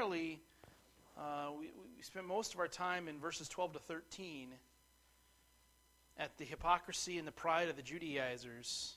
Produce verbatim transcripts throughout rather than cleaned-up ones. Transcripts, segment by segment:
primarily, uh, we, we spent most of our time in verses twelve to thirteen at the hypocrisy and the pride of the Judaizers.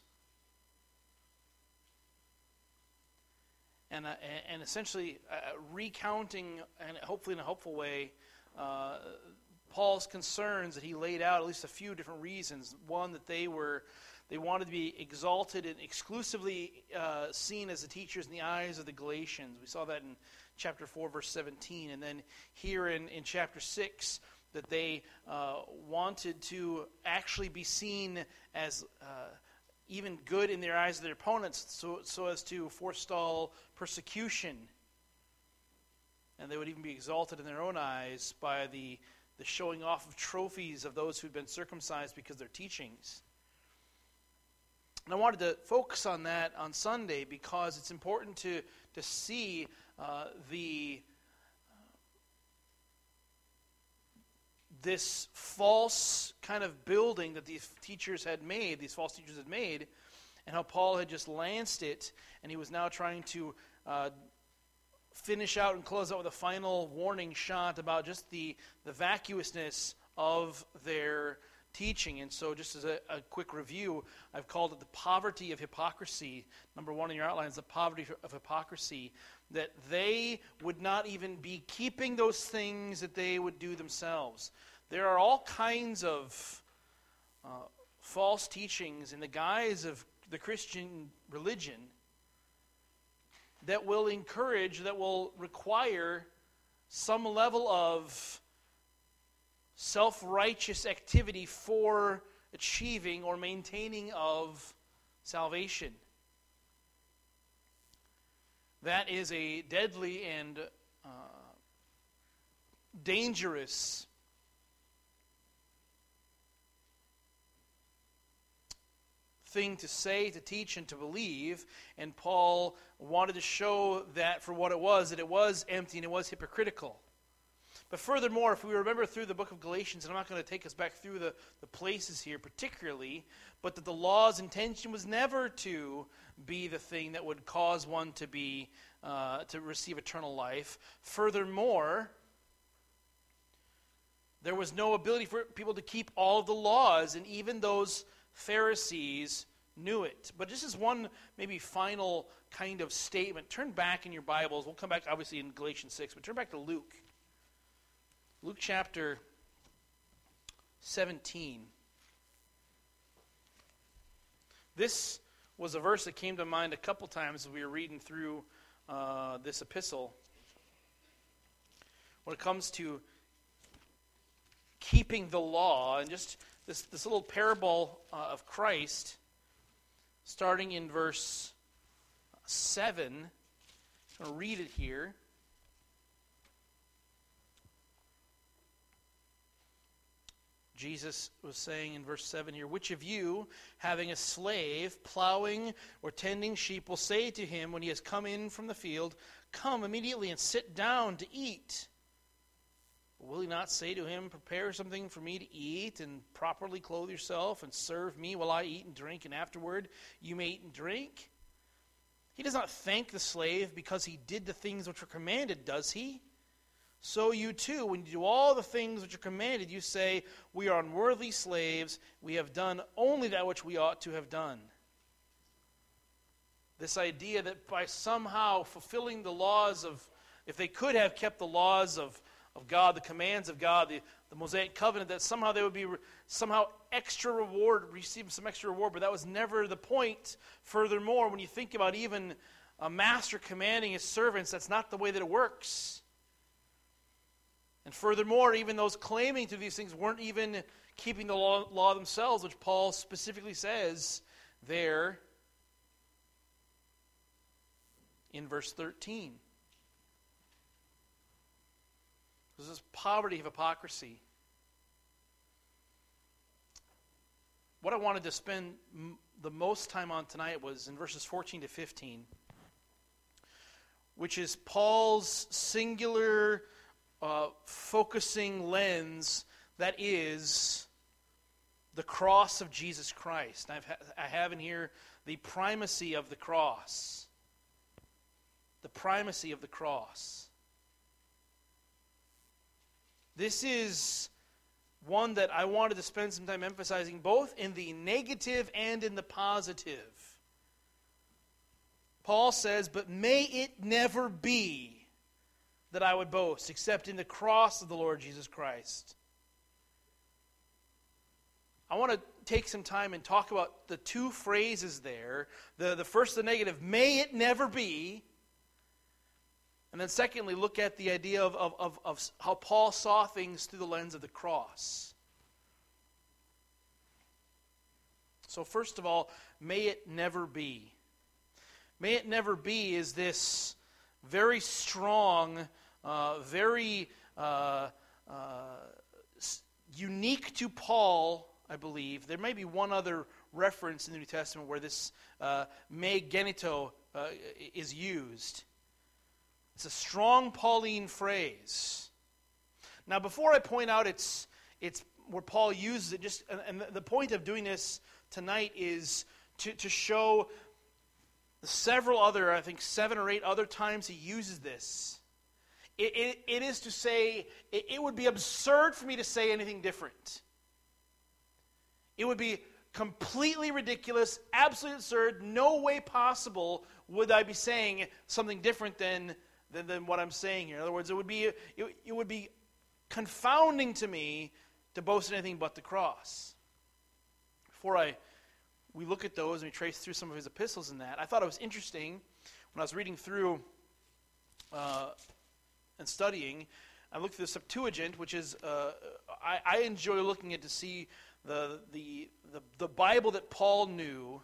And, uh, and essentially uh, recounting, and hopefully in a helpful way, uh, Paul's concerns that he laid out, at least a few different reasons. One, that they were, they wanted to be exalted and exclusively uh, seen as the teachers in the eyes of the Galatians. We saw that in chapter four, verse seventeen. And then here in, in chapter six, that they uh, wanted to actually be seen as uh, even good in their eyes of their opponents, so, so as to forestall persecution. And they would even be exalted in their own eyes by the, the showing off of trophies of those who'd been circumcised because of their teachings. And I wanted to focus on that on Sunday because it's important to, to see uh, the this false kind of building that these teachers had made, these false teachers had made, and how Paul had just lanced it, and he was now trying to uh, finish out and close out with a final warning shot about just the, the vacuousness of their teaching. And so just as a, a quick review, I've called it the poverty of hypocrisy. Number one in your outline is the poverty of hypocrisy, that they would not even be keeping those things that they would do themselves. There are all kinds of uh, false teachings in the guise of the Christian religion that will encourage, that will require some level of self-righteous activity for achieving or maintaining of salvation. That is a deadly and uh, dangerous thing to say, to teach, and to believe. And Paul wanted to show that for what it was, that it was empty and it was hypocritical. But furthermore, if we remember through the book of Galatians, and I'm not going to take us back through the, the places here particularly, but that the law's intention was never to be the thing that would cause one to be uh, to receive eternal life. Furthermore, there was no ability for people to keep all of the laws, and even those Pharisees knew it. But this is one maybe final kind of statement. Turn back in your Bibles. We'll come back obviously in Galatians six, but turn back to Luke. Luke chapter seventeen. This was a verse that came to mind a couple times as we were reading through uh, this epistle. When it comes to keeping the law, and just this, this little parable uh, of Christ, starting in verse seven. I'm going to read it here. Jesus was saying in verse seven here, "Which of you, having a slave plowing or tending sheep, will say to him when he has come in from the field, 'Come immediately and sit down to eat'? Will he not say to him, 'Prepare something for me to eat, and properly clothe yourself, and serve me while I eat and drink, and afterward you may eat and drink'? He does not thank the slave because he did the things which were commanded, does he? So you too, when you do all the things which are commanded, you say, 'We are unworthy slaves. We have done only that which we ought to have done.'" This idea that by somehow fulfilling the laws of, if they could have kept the laws of, of God, the commands of God, the, the Mosaic covenant, that somehow they would be re, somehow extra reward, receive some extra reward, but that was never the point. Furthermore, when you think about even a master commanding his servants, that's not the way that it works. And furthermore, even those claiming to these things weren't even keeping the law, law themselves, which Paul specifically says there in verse thirteen. This is poverty of hypocrisy. What I wanted to spend m- the most time on tonight was in verses fourteen to fifteen, which is Paul's singular Uh, focusing lens, that is the cross of Jesus Christ. I've ha- I have in here the primacy of the cross. The primacy of the cross. This is one that I wanted to spend some time emphasizing both in the negative and in the positive. Paul says, "But may it never be that I would boast, except in the cross of the Lord Jesus Christ." I want to take some time and talk about the two phrases there. The, the first, the negative, "may it never be." And then secondly, look at the idea of, of, of, of how Paul saw things through the lens of the cross. So first of all, may it never be. May it never be is this very strong, uh, very uh, uh, unique to Paul, I believe. There may be one other reference in the New Testament where this uh, me genito uh, is used. It's a strong Pauline phrase. Now, before I point out it's it's where Paul uses it, just and the point of doing this tonight is to, to show several other, I think seven or eight other times he uses this. It, it, it is to say, it, it would be absurd for me to say anything different. It would be completely ridiculous, absolutely absurd, no way possible would I be saying something different than, than, than what I'm saying here. In other words, it would be it, it would be confounding to me to boast anything but the cross. Before I we look at those and we trace through some of his epistles in that, I thought it was interesting when I was reading through uh, and studying. I looked through the Septuagint, which is uh, I, I enjoy looking at to see the, the the the Bible that Paul knew,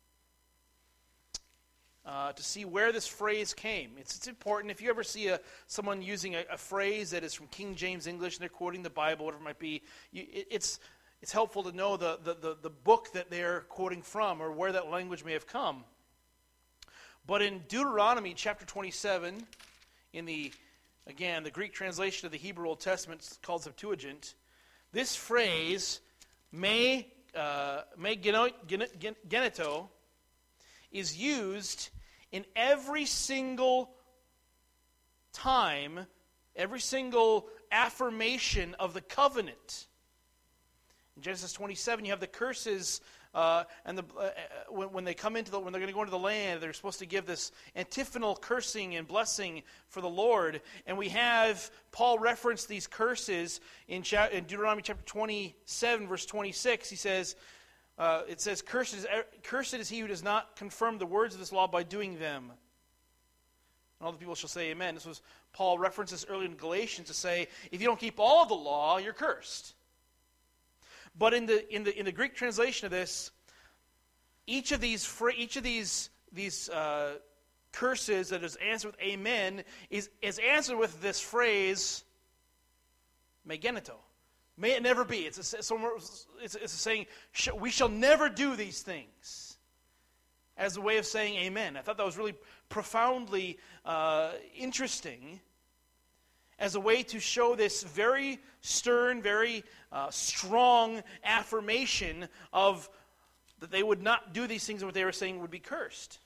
uh, to see where this phrase came. It's it's important if you ever see a someone using a, a phrase that is from King James English and they're quoting the Bible, whatever it might be. You, it, it's It's helpful to know the, the, the, the book that they're quoting from or where that language may have come. But in Deuteronomy chapter twenty-seven, in the, again, the Greek translation of the Hebrew Old Testament called Septuagint, this phrase, me, uh, me genito, is used in every single time, every single affirmation of the covenant. In Genesis twenty-seven, you have the curses, uh, and the uh, when, when they come into the when they're going to go into the land, they're supposed to give this antiphonal cursing and blessing for the Lord. And we have Paul reference these curses in, cha- in Deuteronomy chapter twenty-seven, verse twenty-six. He says, uh, "It says, cursed is, cursed is he who does not confirm the words of this law by doing them." And all the people shall say, "Amen." This was Paul references earlier in Galatians to say, if you don't keep all of the law, you're cursed. But in the in the in the Greek translation of this, each of these each of these these uh, curses that is answered with "Amen" is is answered with this phrase "me genito." May it never be. It's a, it's, it's a saying we shall never do these things, as a way of saying "Amen." I thought that was really profoundly uh, interesting, as a way to show this very stern, very uh, strong affirmation of that they would not do these things and what they were saying would be cursed.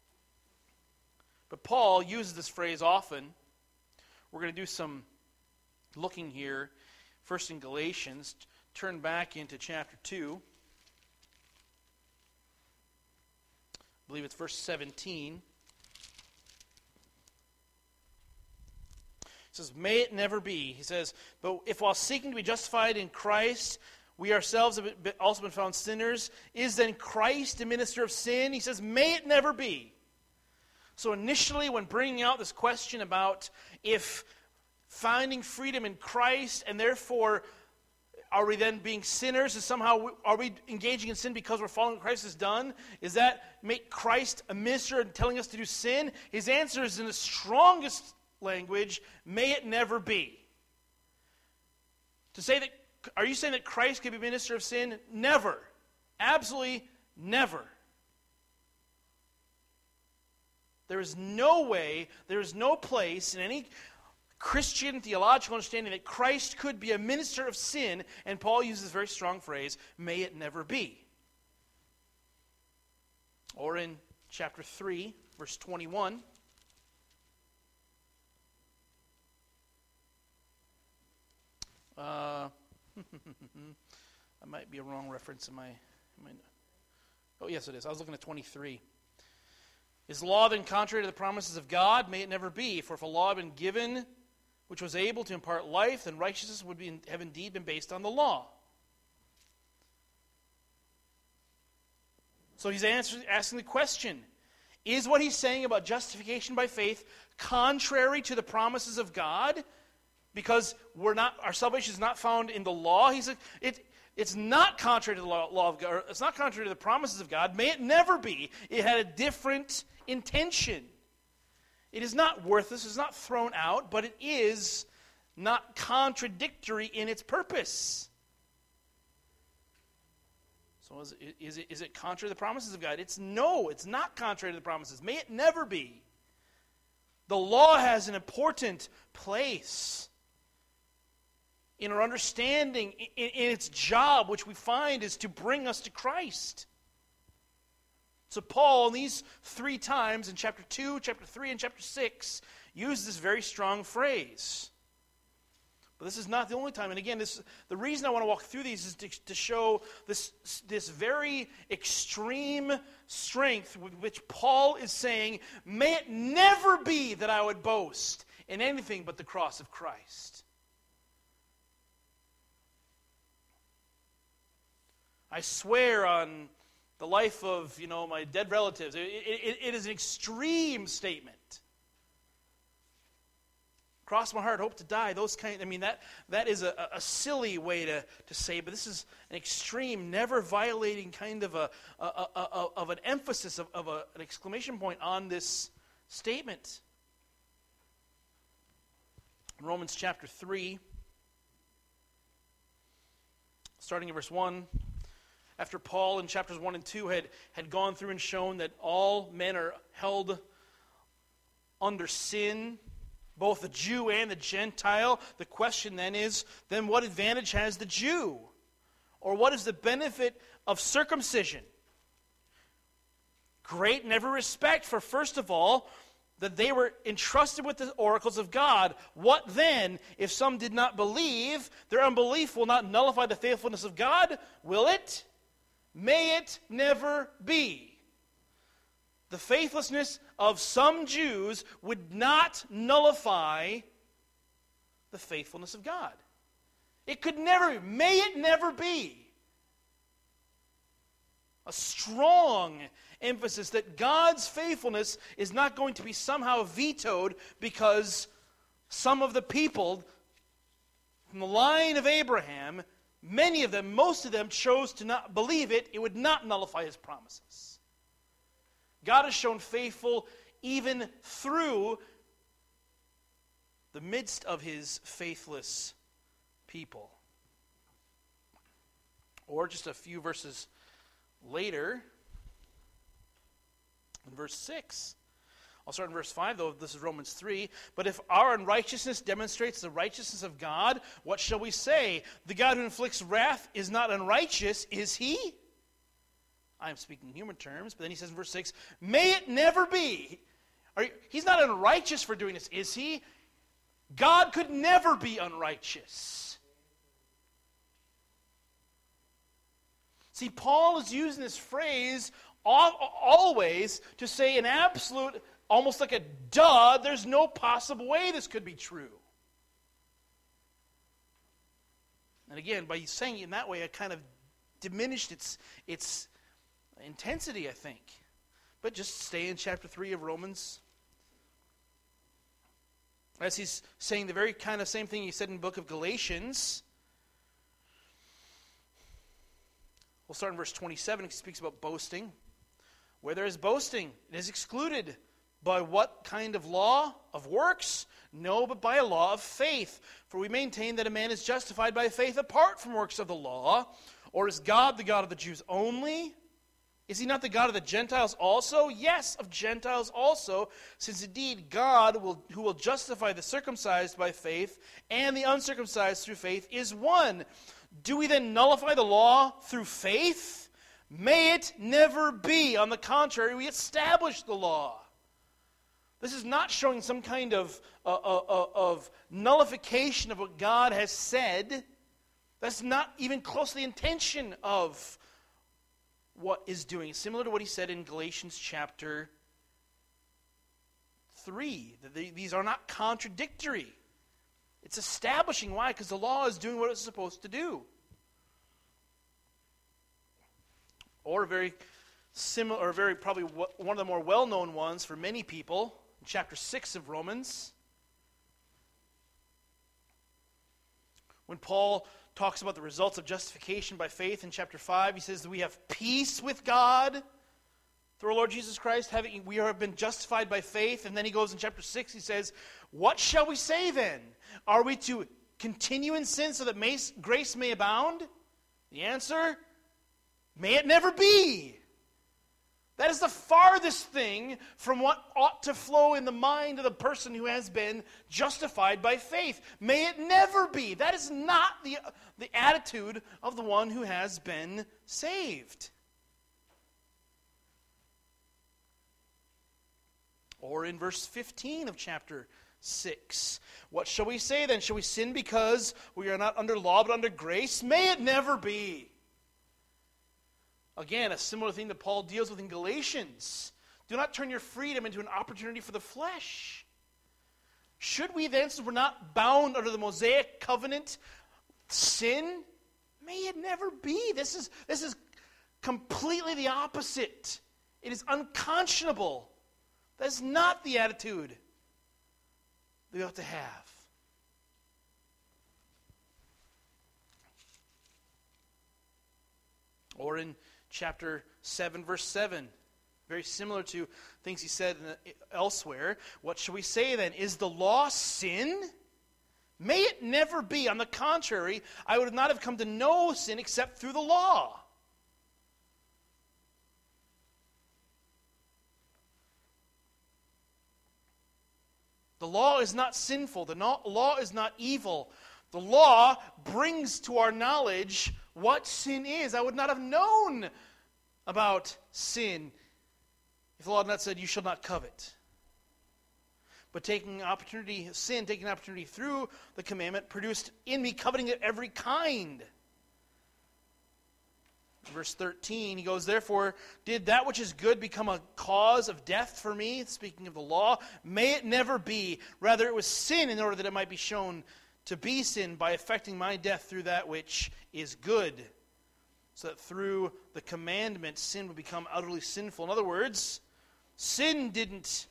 But Paul uses this phrase often. We're going to do some looking here. First in Galatians, turn back into chapter two. I believe it's verse seventeen. He says, "May it never be." He says, "But if while seeking to be justified in Christ, we ourselves have also been found sinners, is then Christ a minister of sin?" He says, "May it never be." So initially, when bringing out this question about if finding freedom in Christ, and therefore are we then being sinners, and somehow are we engaging in sin because we're following what Christ has done? Is that make Christ a minister and telling us to do sin? His answer is in the strongest language, "May it never be." To say that, are you saying that Christ can be minister of sin? Never. Absolutely never. There is no way, there is no place in any Christian theological understanding that Christ could be a minister of sin, and Paul uses this very strong phrase, "May it never be." Or in chapter three, verse twenty-one, Uh, that might be a wrong reference in my, in my... Oh, yes, it is. I was looking at twenty-three. Is law then contrary to the promises of God? May it never be. For if a law had been given which was able to impart life, then righteousness would be, have indeed been based on the law. So he's answering, asking the question, is what he's saying about justification by faith contrary to the promises of God? Because we're not, our salvation is not found in the law. He's like, it, it's not contrary to the law, law of God. Or it's not contrary to the promises of God. May it never be. It had a different intention. It is not worthless. It's not thrown out, but it is not contradictory in its purpose. So is it, is it, is it contrary to the promises of God? It's no, it's not contrary to the promises. May it never be. The law has an important place in our understanding, in, in its job, which we find is to bring us to Christ. So Paul, in these three times, in chapter two, chapter three, and chapter six, uses this very strong phrase. But this is not the only time. And again, this, the reason I want to walk through these is to, to show this, this very extreme strength with which Paul is saying, may it never be that I would boast in anything but the cross of Christ. I swear on the life of, you know, my dead relatives. It, it, it is an extreme statement. Cross my heart, hope to die. Those kind. I mean, that that is a, a silly way to, to say, but this is an extreme, never violating kind of a, a, a, a of an emphasis of, of a, an exclamation point on this statement. In Romans chapter three, starting in verse one. After Paul in chapters one and two had, had gone through and shown that all men are held under sin, both the Jew and the Gentile, the question then is, then what advantage has the Jew? Or what is the benefit of circumcision? Great in every respect, for first of all, that they were entrusted with the oracles of God. What then, if some did not believe? Their unbelief will not nullify the faithfulness of God, will it? May it never be. The faithlessness of some Jews would not nullify the faithfulness of God. It could never be. May it never be. A strong emphasis that God's faithfulness is not going to be somehow vetoed because some of the people from the line of Abraham, many of them, most of them, chose to not believe it. It would not nullify his promises. God has shown faithful even through the midst of his faithless people. Or just a few verses later, in verse six. I'll start in verse five, though this is Romans three. But if our unrighteousness demonstrates the righteousness of God, what shall we say? The God who inflicts wrath is not unrighteous, is he? I am speaking in human terms, but then he says in verse six, may it never be. Are you, he's not unrighteous for doing this, is he? God could never be unrighteous. See, Paul is using this phrase always to say an absolute, almost like a duh, there's no possible way this could be true. And again, by saying it in that way, I kind of diminished its its intensity, I think. But just stay in chapter three of Romans. As he's saying the very kind of same thing he said in the book of Galatians. We'll start in verse twenty-seven. He speaks about boasting. Where there is boasting, it is excluded. By what kind of law? Of works? No, but by a law of faith. For we maintain that a man is justified by faith apart from works of the law. Or is God the God of the Jews only? Is he not the God of the Gentiles also? Yes, of Gentiles also, since indeed God, will, who will justify the circumcised by faith and the uncircumcised through faith, is one. Do we then nullify the law through faith? May it never be. On the contrary, we establish the law. This is not showing some kind of, uh, uh, uh, of nullification of what God has said. That's not even close to the intention of what is doing. Similar to what he said in Galatians chapter three. That they, these are not contradictory. It's establishing why, because the law is doing what it's supposed to do. Or a very similar, or very probably one of the more well-known ones for many people, in chapter six of Romans, when Paul talks about the results of justification by faith in chapter five, he says that we have peace with God through our Lord Jesus Christ. Having, we have been justified by faith. And then he goes in chapter six, he says, what shall we say then? Are we to continue in sin so that may, grace may abound? The answer, may it never be. That is the farthest thing from what ought to flow in the mind of the person who has been justified by faith. May it never be. That is not the, the attitude of the one who has been saved. Or in verse fifteen of chapter six, what shall we say then? Shall we sin because we are not under law but under grace? May it never be. Again, a similar thing that Paul deals with in Galatians. Do not turn your freedom into an opportunity for the flesh. Should we then, since we're not bound under the Mosaic covenant, sin? May it never be. This is, this is completely the opposite. It is unconscionable. That is not the attitude that we ought to have. Or in chapter seven, verse seven, very similar to things he said elsewhere. What shall we say then? Is the law sin? May it never be. On the contrary, I would not have come to know sin except through the law. The law is not sinful. The law is not evil. The law brings to our knowledge what sin is. I would not have known about sin if the law had not said, you shall not covet. But taking opportunity, sin, taking opportunity through the commandment, produced in me coveting of every kind. Verse thirteen, he goes, therefore, did that which is good become a cause of death for me? Speaking of the law, may it never be. Rather, it was sin in order that it might be shown to be sin by effecting my death through that which is good, so that through the commandment sin would become utterly sinful. In other words, sin didn't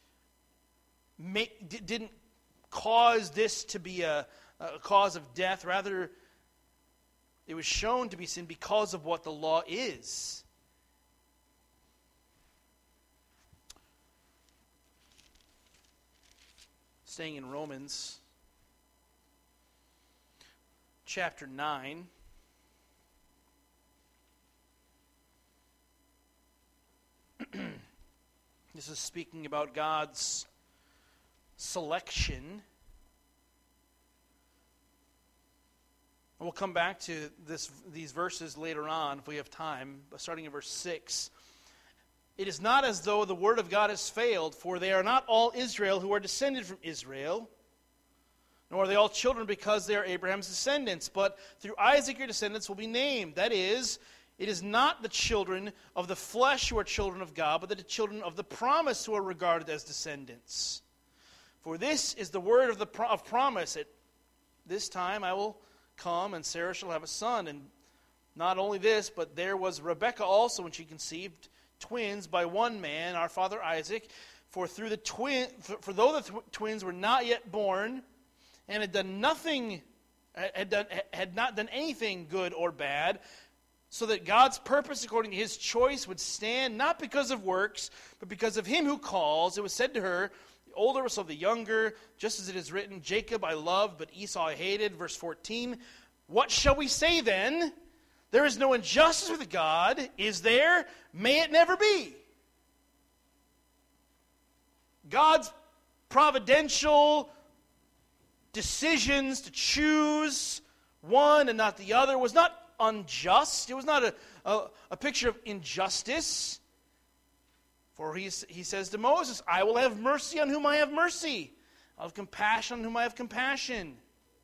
make, didn't cause this to be a, a cause of death. Rather, it was shown to be sin because of what the law is. Staying in Romans chapter nine. This is speaking about God's selection. We'll come back to this, these verses later on if we have time, but starting in verse six. It is not as though the word of God has failed, for they are not all Israel who are descended from Israel, nor are they all children because they are Abraham's descendants, but through Isaac your descendants will be named. That is, it is not the children of the flesh who are children of God, but the children of the promise who are regarded as descendants. For this is the word of the pro- of promise. At this time I will come, and Sarah shall have a son. And not only this, but there was Rebekah also when she conceived twins by one man, our father Isaac. For through the twin, for, for though the th- twins were not yet born, and had done nothing, had done had not done anything good or bad, so that God's purpose according to his choice would stand, not because of works, but because of him who calls. It was said to her, the older will serve the younger, just as it is written, Jacob I loved, but Esau I hated. Verse fourteen, what shall we say then? There is no injustice with God, is there? May it never be. God's providential decisions to choose one and not the other was not unjust. It was not a, a, a picture of injustice. For he, he says to Moses, I will have mercy on whom I have mercy. I'll have compassion on whom I have compassion.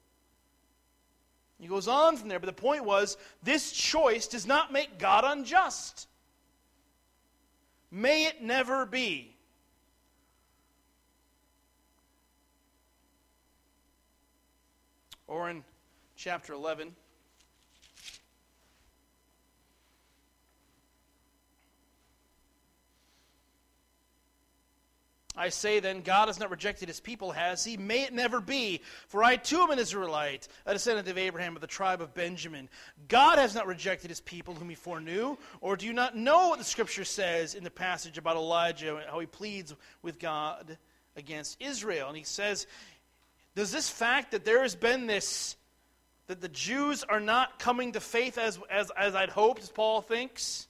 He goes on from there, but the point was, this choice does not make God unjust. May it never be. Or in chapter eleven, I say then, God has not rejected his people, has he? May it never be. For I too am an Israelite, a descendant of Abraham of the tribe of Benjamin. God has not rejected his people whom he foreknew. Or do you not know what the Scripture says in the passage about Elijah, how he pleads with God against Israel? And he says, does this fact that there has been this, that the Jews are not coming to faith as, as, as I'd hoped, as Paul thinks,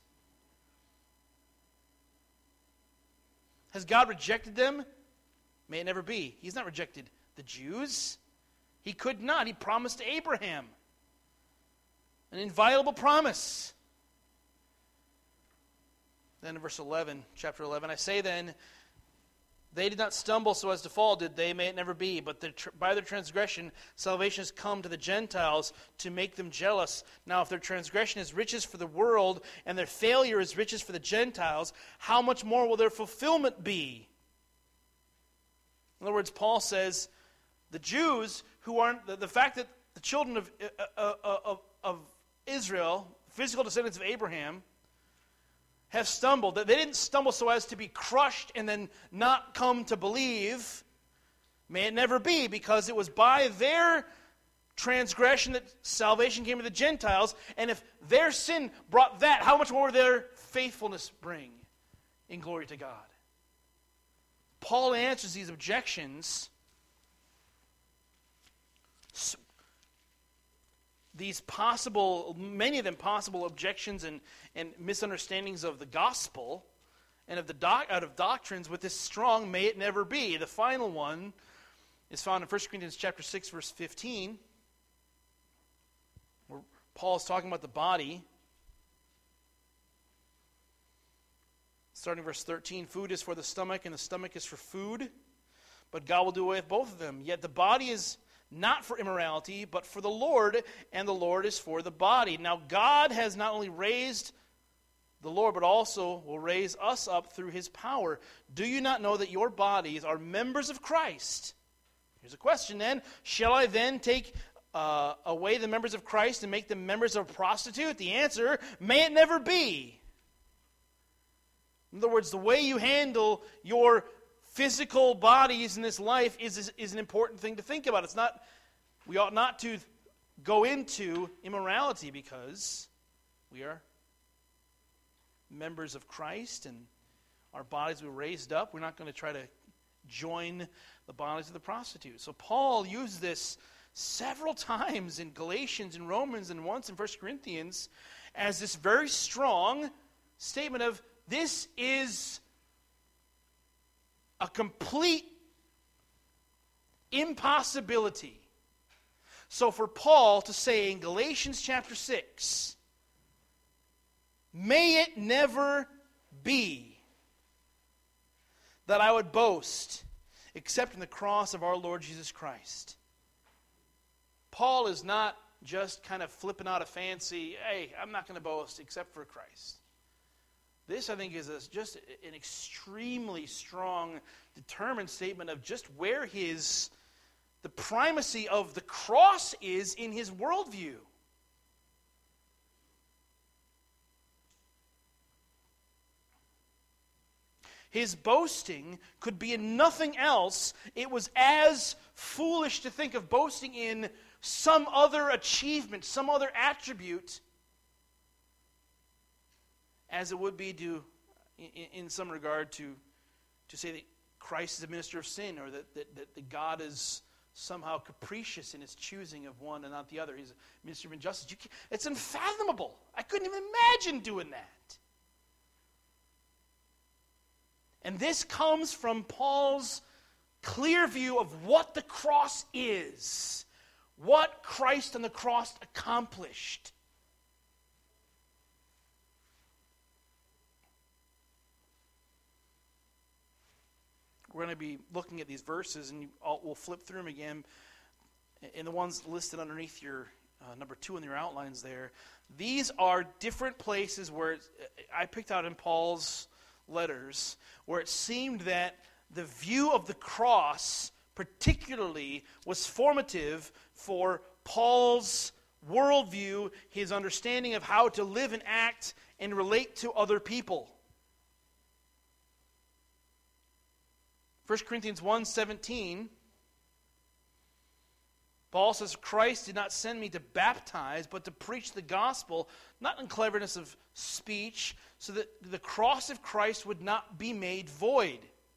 has God rejected them? May it never be. He's not rejected the Jews. He could not. He promised to Abraham an inviolable promise. Then in verse eleven, chapter eleven, I say then, they did not stumble so as to fall, did they? May it never be. But the, by their transgression, salvation has come to the Gentiles to make them jealous. Now, if their transgression is riches for the world, and their failure is riches for the Gentiles, how much more will their fulfillment be? In other words, Paul says, the Jews who aren't, the, the fact that the children of, uh, uh, of, of Israel, physical descendants of Abraham, have stumbled, that they didn't stumble so as to be crushed and then not come to believe. May it never be, because it was by their transgression that salvation came to the Gentiles, and if their sin brought that, how much more will their faithfulness bring in glory to God? Paul answers these objections, these possible, many of them possible objections and, and misunderstandings of the gospel and of the doc, out of doctrines with this strong, may it never be. The final one is found in First Corinthians chapter six, verse fifteen, where Paul is talking about the body. Starting verse thirteen, food is for the stomach and the stomach is for food, but God will do away with both of them. Yet the body is not for immorality, but for the Lord, and the Lord is for the body. Now God has not only raised the Lord, but also will raise us up through his power. Do you not know that your bodies are members of Christ? Here's a question then. Shall I then take uh, away the members of Christ and make them members of a prostitute? The answer, may it never be. In other words, the way you handle your physical bodies in this life is, is, is an important thing to think about. It's not, we ought not to go into immorality because we are members of Christ and our bodies were raised up. We're not going to try to join the bodies of the prostitute. So Paul used this several times in Galatians and Romans and once in First Corinthians as this very strong statement of this is a complete impossibility. So for Paul to say in Galatians chapter six, may it never be that I would boast except in the cross of our Lord Jesus Christ. Paul is not just kind of flipping out a fancy, hey, I'm not going to boast except for Christ. This, I think, is a, just an extremely strong, determined statement of just where his, the primacy of the cross is in his worldview. His boasting could be in nothing else. It was as foolish to think of boasting in some other achievement, some other attribute, as it would be to, in, in some regard, to, to say that Christ is a minister of sin, or that, that, that, that God is somehow capricious in his choosing of one and not the other. He's a minister of injustice. You can't, it's unfathomable. I couldn't even imagine doing that. And this comes from Paul's clear view of what the cross is, what Christ on the cross accomplished. we're going to be looking at these verses, and you all, we'll flip through them again. And the ones listed underneath your uh, number two in your outlines there, these are different places where it, I picked out in Paul's letters where it seemed that the view of the cross particularly was formative for Paul's worldview, his understanding of how to live and act and relate to other people. First Corinthians one seventeen, Paul says, Christ did not send me to baptize, but to preach the gospel, not in cleverness of speech, so that the cross of Christ would not be made void.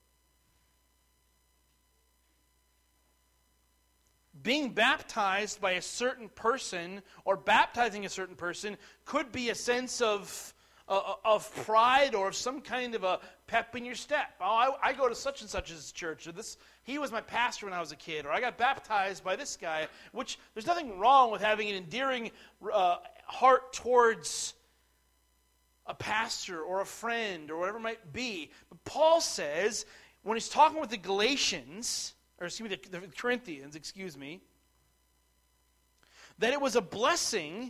Being baptized by a certain person, or baptizing a certain person, could be a sense of Uh, of pride or of some kind of a pep in your step. Oh, I, I go to such and such's church, or this, he was my pastor when I was a kid, or I got baptized by this guy, which there's nothing wrong with having an endearing uh, heart towards a pastor or a friend or whatever it might be. But Paul says, when he's talking with the Galatians, or excuse me, the, the Corinthians, excuse me, that it was a blessing,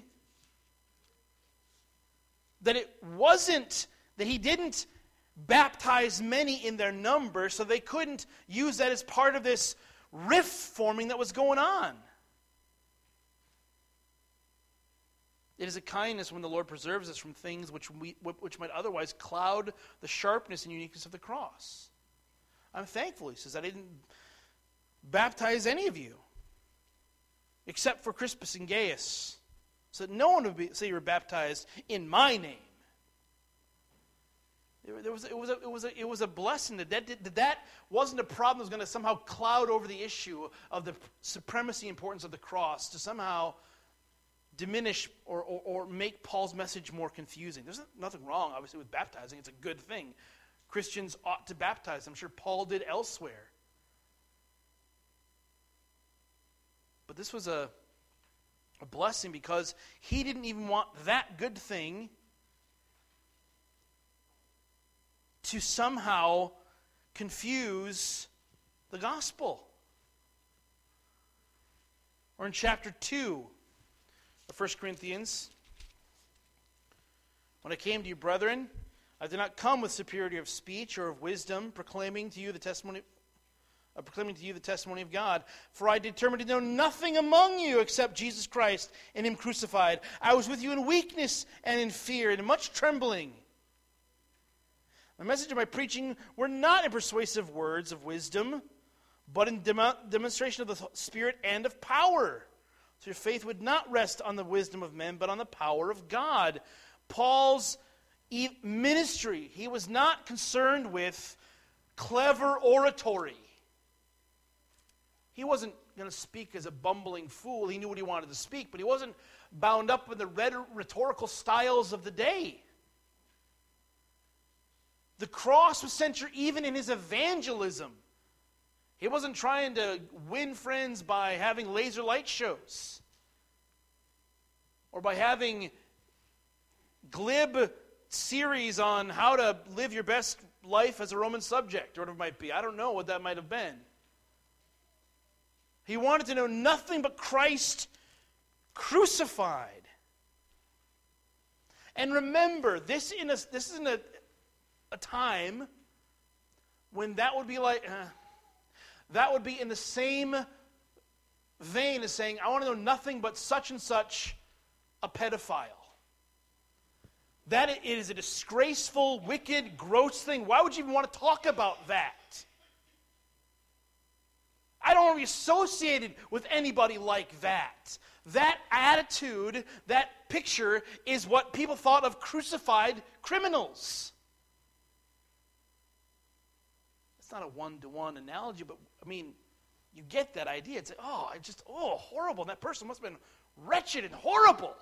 that it wasn't, that he didn't baptize many in their number, so they couldn't use that as part of this rift forming that was going on. It is a kindness when the Lord preserves us from things which we, which might otherwise cloud the sharpness and uniqueness of the cross. I'm thankful, he says, I didn't baptize any of you, except for Crispus and Gaius, so that no one would be, say you were baptized in my name. There was, it, was a, it, was a, it was a blessing that that, that that wasn't a problem that was going to somehow cloud over the issue of the supremacy and importance of the cross, to somehow diminish or, or, or make Paul's message more confusing. There's nothing wrong, obviously, with baptizing. It's a good thing. Christians ought to baptize. I'm sure Paul did elsewhere. But this was a A blessing because he didn't even want that good thing to somehow confuse the gospel. Or in chapter two of First Corinthians, when I came to you, brethren, I did not come with superiority of speech or of wisdom, proclaiming to you the testimony Uh, proclaiming to you the testimony of God. For I determined to know nothing among you except Jesus Christ and Him crucified. I was with you in weakness and in fear and in much trembling. My message and my preaching were not in persuasive words of wisdom, but in dem- demonstration of the Spirit and of power. So your faith would not rest on the wisdom of men, but on the power of God. Paul's e- ministry, he was not concerned with clever oratory. He wasn't going to speak as a bumbling fool. He knew what he wanted to speak, but he wasn't bound up in the rhetorical styles of the day. The cross was central even in his evangelism. He wasn't trying to win friends by having laser light shows or by having glib series on how to live your best life as a Roman subject, or whatever it might be. I don't know what that might have been. He wanted to know nothing but Christ crucified. And remember, this, in a, this is in a, a time when that would be like, uh, that would be in the same vein as saying, I want to know nothing but such and such a pedophile. That it is a disgraceful, wicked, gross thing. Why would you even want to talk about that? I don't want to be associated with anybody like that. That attitude, that picture, is what people thought of crucified criminals. It's not a one-to-one analogy, but, I mean, you get that idea. It's like, oh, I just, oh, horrible. That person must have been wretched and horrible.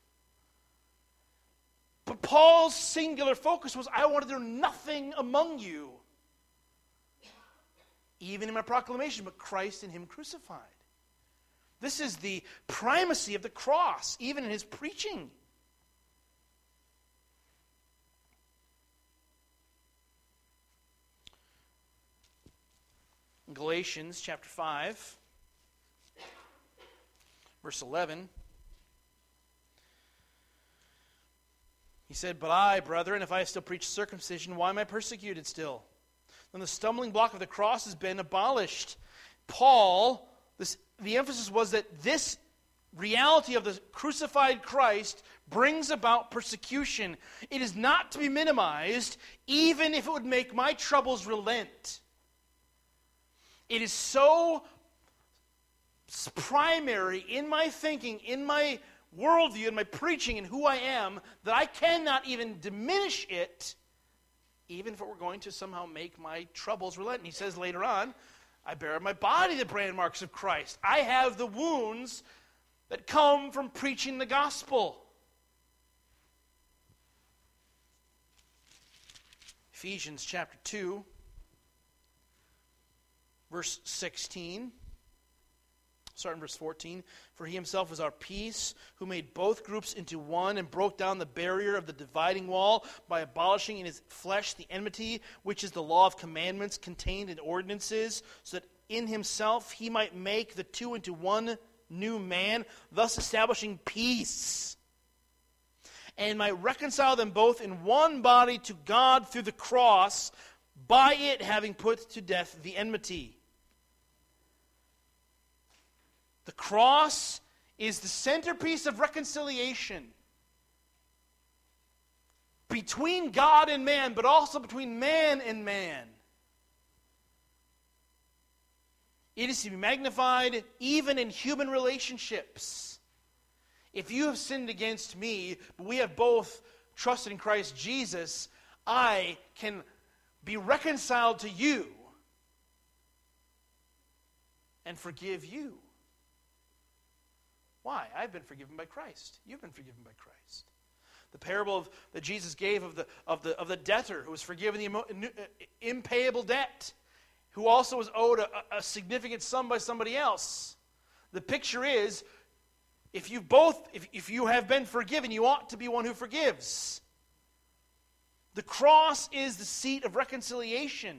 But Paul's singular focus was, I want to do nothing among you, even in my proclamation, but Christ and Him crucified. This is the primacy of the cross, even in his preaching. Galatians chapter five, verse eleven. He said, "But I, brethren, if I still preach circumcision, why am I persecuted still? Then the stumbling block of the cross has been abolished." Paul, this, the emphasis was that this reality of the crucified Christ brings about persecution. It is not to be minimized, even if it would make my troubles relent. It is so primary in my thinking, in my worldview, in my preaching, and who I am, that I cannot even diminish it, even if it were going to somehow make my troubles relent. And he says later on, I bear in my body the brand marks of Christ. I have the wounds that come from preaching the gospel. Ephesians chapter two, verse sixteen. Starting verse fourteen. "For he himself is our peace, who made both groups into one and broke down the barrier of the dividing wall by abolishing in his flesh the enmity, which is the law of commandments contained in ordinances, so that in himself he might make the two into one new man, thus establishing peace, and might reconcile them both in one body to God through the cross, by it having put to death the enmity." The cross is the centerpiece of reconciliation between God and man, but also between man and man. It is to be magnified even in human relationships. If you have sinned against me, but we have both trusted in Christ Jesus, I can be reconciled to you and forgive you. Why? I've been forgiven by Christ. You've been forgiven by Christ. The parable of, that Jesus gave of the, of, the, of the debtor who was forgiven the imo, impayable debt, who also was owed a, a significant sum by somebody else. The picture is, if you both, if, if you have been forgiven, you ought to be one who forgives. The cross is the seat of reconciliation.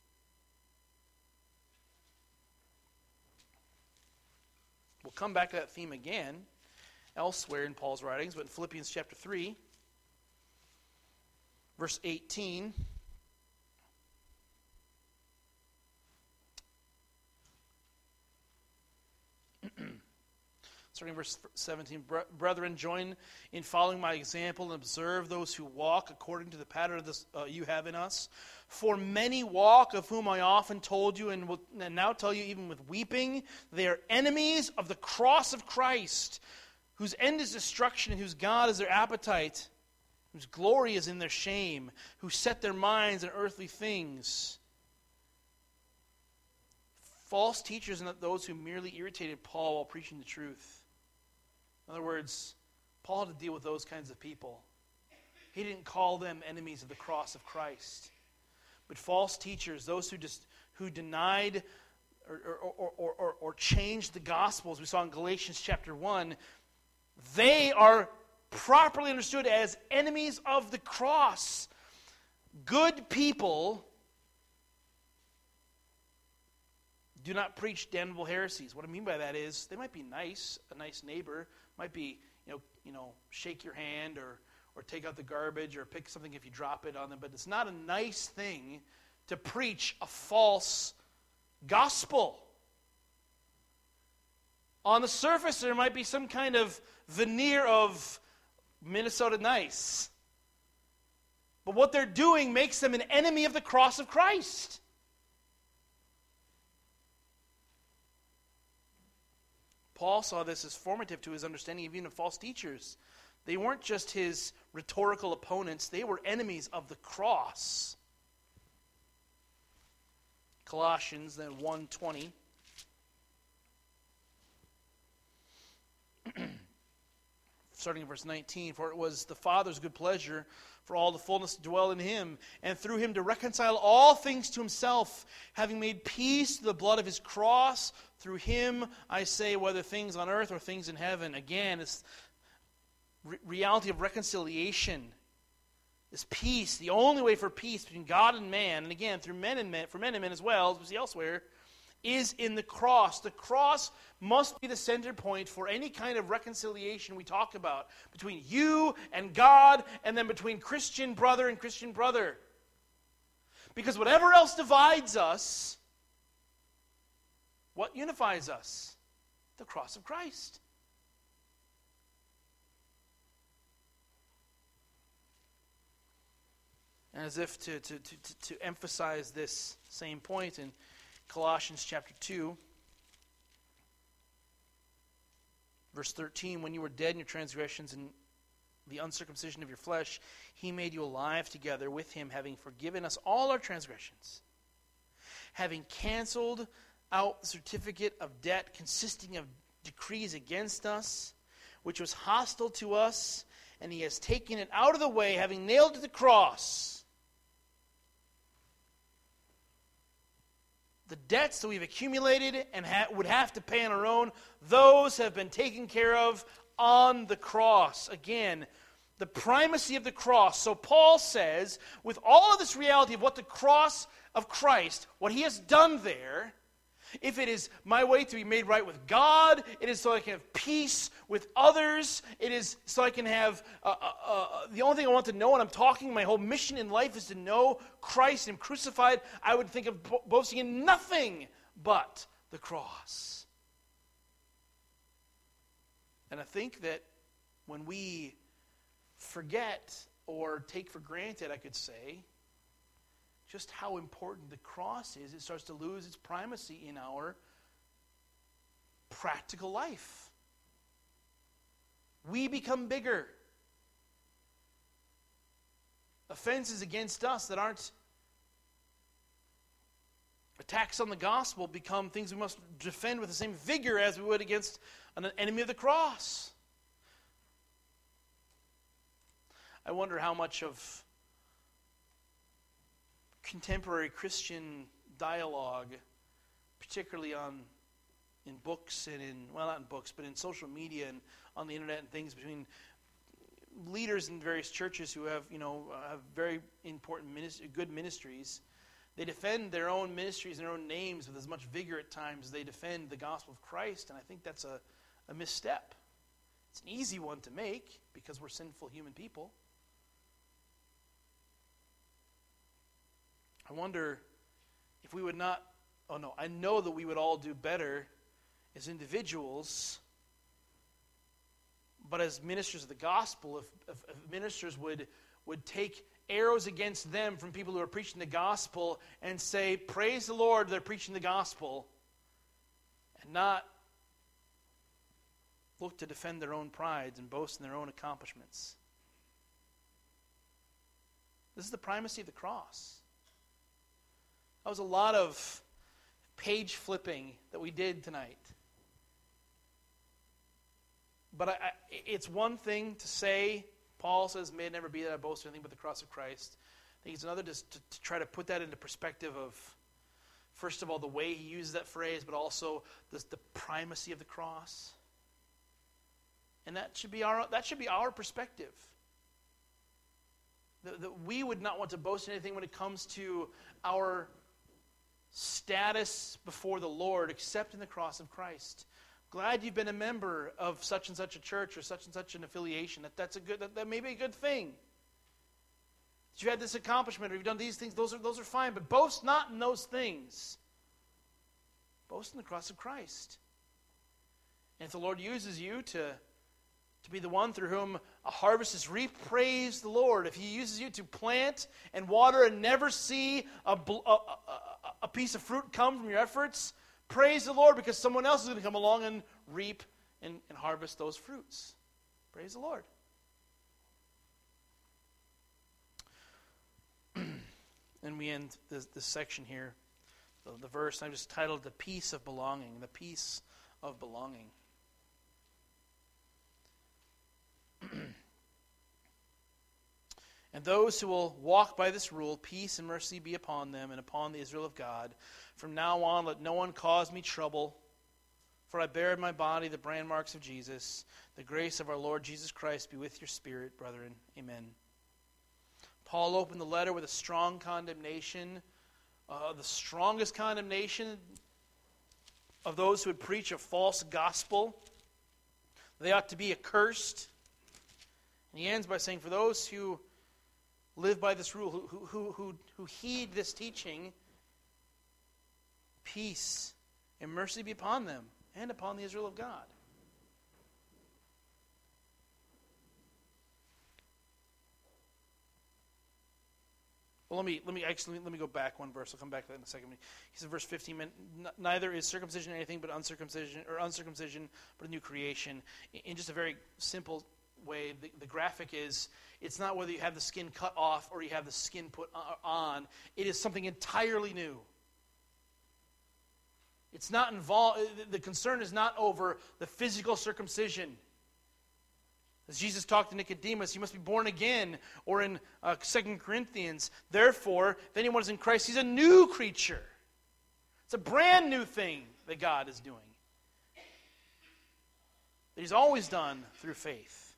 We'll come back to that theme again elsewhere in Paul's writings, but in Philippians chapter three, verse eighteen, starting verse seventeen, "Brethren, join in following my example and observe those who walk according to the pattern of this, uh, you have in us. For many walk, of whom I often told you, and will and now tell you even with weeping, they are enemies of the cross of Christ, whose end is destruction, and whose God is their appetite, whose glory is in their shame, who set their minds on earthly things." False teachers and those who merely irritated Paul while preaching the truth. In other words, Paul had to deal with those kinds of people. He didn't call them enemies of the cross of Christ. But false teachers, those who just who denied or, or, or, or, or changed the gospel, as we saw in Galatians chapter one, they are properly understood as enemies of the cross. Good people do not preach damnable heresies. What I mean by that is they might be nice, a nice neighbor, might be, you know, you know, shake your hand or or take out the garbage or pick something if you drop it on them, but it's not a nice thing to preach a false gospel. On the surface, there might be some kind of veneer of Minnesota nice, but what they're doing makes them an enemy of the cross of Christ. Paul saw this as formative to his understanding of even of false teachers. They weren't just his rhetorical opponents, they were enemies of the cross. Colossians then one twenty. Starting in verse nineteen, "For it was the Father's good pleasure for all the fullness to dwell in him, and through him to reconcile all things to himself, having made peace through the blood of his cross. Through him, I say, whether things on earth or things in heaven." Again, it's re- reality of reconciliation. This peace, the only way for peace between God and man, and again, through men and men, for men and men as well, as we see elsewhere, is in the cross. The cross must be the center point for any kind of reconciliation we talk about between you and God, and then between Christian brother and Christian brother. Because whatever else divides us, what unifies us? The cross of Christ. And as if to, to, to, to emphasize this same point, in Colossians chapter two, verse thirteen, when you were dead in your transgressions and the uncircumcision of your flesh, he made you alive together with him, having forgiven us all our transgressions, having canceled out the certificate of debt consisting of decrees against us, which was hostile to us, and he has taken it out of the way, having nailed it to the cross. The debts that we've accumulated and ha- would have to pay on our own, those have been taken care of on the cross. Again, the primacy of the cross. So Paul says, with all of this reality of what the cross of Christ, what he has done there, if it is my way to be made right with God, it is so I can have peace with others, it is so I can have, uh, uh, uh, the only thing I want to know when I'm talking, my whole mission in life is to know Christ and Him crucified, I would think of bo- boasting in nothing but the cross. And I think that when we forget or take for granted, I could say, just how important the cross is, it starts to lose its primacy in our practical life. We become bigger. Offenses against us that aren't attacks on the gospel become things we must defend with the same vigor as we would against an enemy of the cross. I wonder how much of contemporary Christian dialogue, particularly on in books and in, well, not in books, but in social media and on the internet and things, between leaders in various churches who have, you know, have very important, ministry, good ministries. They defend their own ministries and their own names with as much vigor at times as they defend the gospel of Christ, and I think that's a, a misstep. It's an easy one to make because we're sinful human people. I wonder if we would not, oh no, I know that we would all do better as individuals, but as ministers of the gospel, if, if, if ministers would, would take arrows against them from people who are preaching the gospel and say, praise the Lord, they're preaching the gospel, and not look to defend their own prides and boast in their own accomplishments. This is the primacy of the cross. That was a lot of page flipping that we did tonight. But I, I, it's one thing to say, Paul says, may it never be that I boast in anything but the cross of Christ. I think it's another just to, to try to put that into perspective of, first of all, the way he uses that phrase, but also the, the primacy of the cross. And that should be our, that should be our perspective. That, that we would not want to boast in anything when it comes to our status before the Lord except in the cross of Christ. Glad you've been a member of such and such a church or such and such an affiliation. That that's a good that, that may be a good thing. That you had this accomplishment or you've done these things, those are those are fine, but boast not in those things. Boast in the cross of Christ. And if the Lord uses you to to be the one through whom a harvest is reaped, praise the Lord. If He uses you to plant and water and never see a, a, a, a piece of fruit come from your efforts, praise the Lord, because someone else is going to come along and reap and, and harvest those fruits. Praise the Lord. And we end this, this section here, the, the verse, I've just titled The Peace of Belonging. The Peace of Belonging. And those who will walk by this rule, peace and mercy be upon them and upon the Israel of God. From now on, let no one cause me trouble, for I bear in my body the brand marks of Jesus. The grace of our Lord Jesus Christ be with your spirit, brethren. Amen. Paul opened the letter with a strong condemnation, uh, the strongest condemnation of those who would preach a false gospel. They ought to be accursed. And he ends by saying, for those who live by this rule, who, who, who, who heed this teaching, peace and mercy be upon them and upon the Israel of God. Well, let me let me actually let me go back one verse. I'll come back to that in a second. He says, verse fifteen: neither is circumcision anything but uncircumcision, or uncircumcision, but a new creation. In just a very simple way, the, the graphic is: it's not whether you have the skin cut off or you have the skin put on. It is something entirely new. It's not involved. The concern is not over the physical circumcision. As Jesus talked to Nicodemus, you must be born again, or in uh, Second Corinthians, therefore, if anyone is in Christ, he's a new creature. It's a brand new thing that God is doing. That he's always done through faith.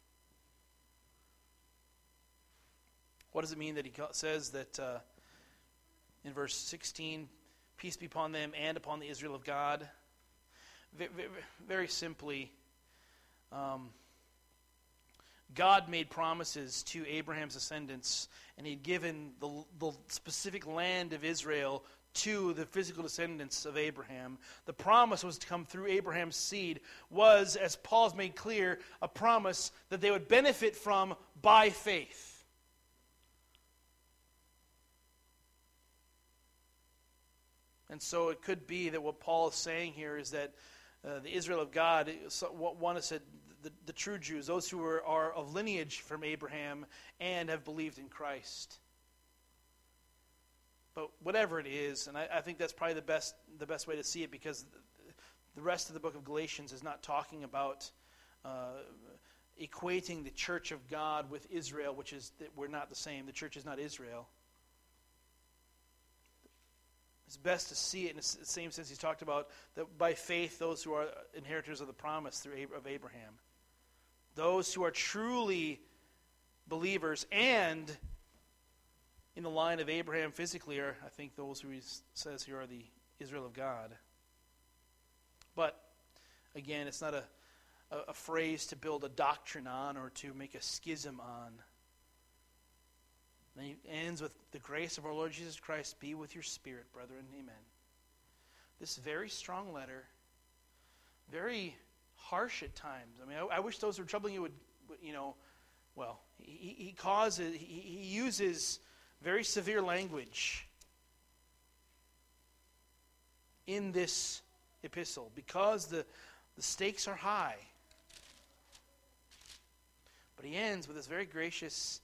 What does it mean that he says that uh, in verse sixteen, peace be upon them and upon the Israel of God? Very, very simply, um, God made promises to Abraham's descendants, and he'd given the, the specific land of Israel to the physical descendants of Abraham. The promise was to come through Abraham's seed, was, as Paul's made clear, a promise that they would benefit from by faith. And so it could be that what Paul is saying here is that uh, the Israel of God, one has said, The, the true Jews, those who are, are of lineage from Abraham and have believed in Christ. But whatever it is, and I, I think that's probably the best the best way to see it, because the rest of the book of Galatians is not talking about uh, equating the church of God with Israel, which is that we're not the same. The church is not Israel. It's best to see it in the same sense he's talked about, that by faith those who are inheritors of the promise through of Abraham. Those who are truly believers and in the line of Abraham physically are, I think, those who he says here are the Israel of God. But, again, it's not a, a, a phrase to build a doctrine on or to make a schism on. And he ends with, the grace of our Lord Jesus Christ be with your spirit, brethren. Amen. This very strong letter, very harsh at times. I mean, I, I wish those who are troubling you would, you know, well, he, he causes, he, he uses very severe language in this epistle because the, the stakes are high. But he ends with this very gracious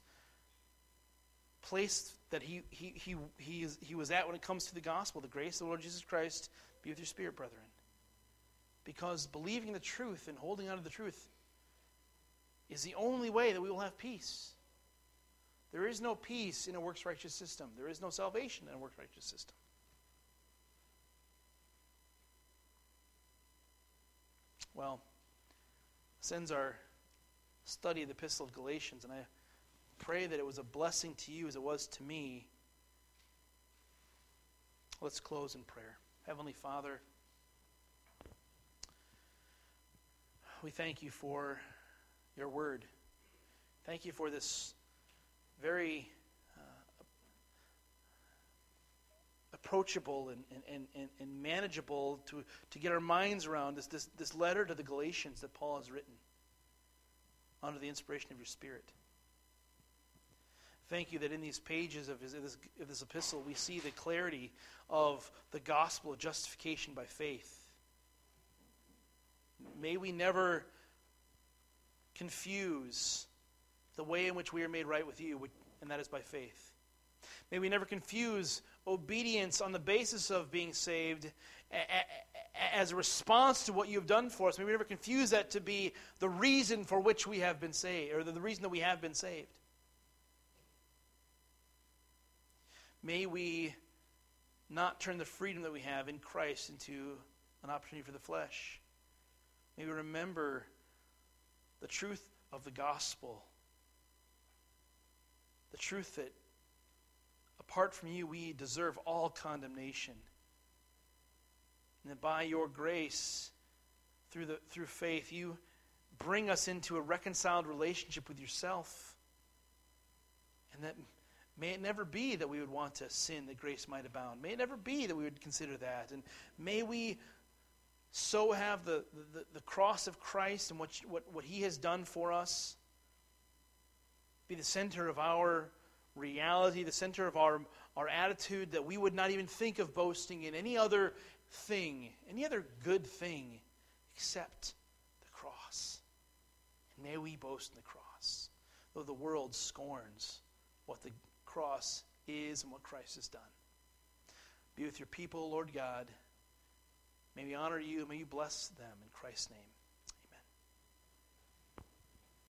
place that he he he he, is, he was at when it comes to the gospel. The grace of the Lord Jesus Christ be with your spirit, brethren. Because believing the truth and holding on to the truth is the only way that we will have peace. There is no peace in a works righteous system. There is no salvation in a works righteous system. Well, this ends our study of the Epistle of Galatians, and I pray that it was a blessing to you as it was to me. Let's close in prayer. Heavenly Father, we thank you for your word. Thank you for this very uh, approachable and, and, and, and manageable to, to get our minds around this, this, this letter to the Galatians that Paul has written under the inspiration of your Spirit. Thank you that in these pages of, his, of, this, of this epistle we see the clarity of the gospel of justification by faith. May we never confuse the way in which we are made right with you, and that is by faith. May we never confuse obedience on the basis of being saved as a response to what you have done for us. May we never confuse that to be the reason for which we have been saved, or the reason that we have been saved. May we not turn the freedom that we have in Christ into an opportunity for the flesh. May we remember the truth of the gospel. The truth that apart from you we deserve all condemnation. And that by your grace, through the through faith, you bring us into a reconciled relationship with yourself. And that may it never be that we would want to sin that grace might abound. May it never be that we would consider that. And may we so have the, the, the cross of Christ and what, what, what he has done for us be the center of our reality, the center of our, our attitude, that we would not even think of boasting in any other thing, any other good thing, except the cross. And may we boast in the cross, though the world scorns what the cross is and what Christ has done. Be with your people, Lord God. May we honor you, and may you bless them in Christ's name.